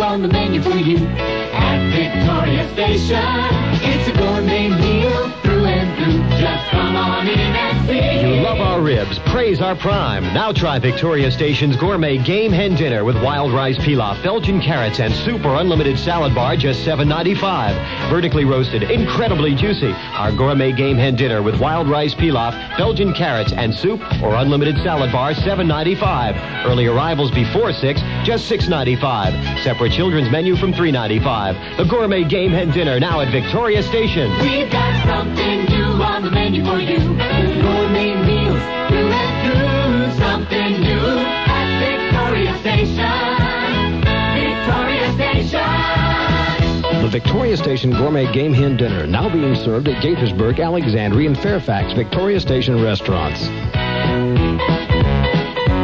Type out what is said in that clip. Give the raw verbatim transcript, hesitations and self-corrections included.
on the menu for you. At Victoria Station, it's a gourmet meal through and through. Just come on in and see. You love our ribs, praise our prime. Now try Victoria Station's gourmet game hen dinner with wild rice pilaf, Belgian carrots, and soup or unlimited salad bar, just seven ninety-five. Vertically roasted, incredibly juicy. Our gourmet game hen dinner with wild rice pilaf, Belgian carrots, and soup or unlimited salad bar, seven ninety-five. Early arrivals before six, just six ninety-five. Separate children's menu from three ninety-five. The gourmet game hen dinner now at Victoria Station. We've got something new on the menu for you. Gourmet meals through and through. Something new at Victoria Station. Victoria Station. The Victoria Station Gourmet Game Hen Dinner, now being served at Gaithersburg, Alexandria, and Fairfax Victoria Station restaurants.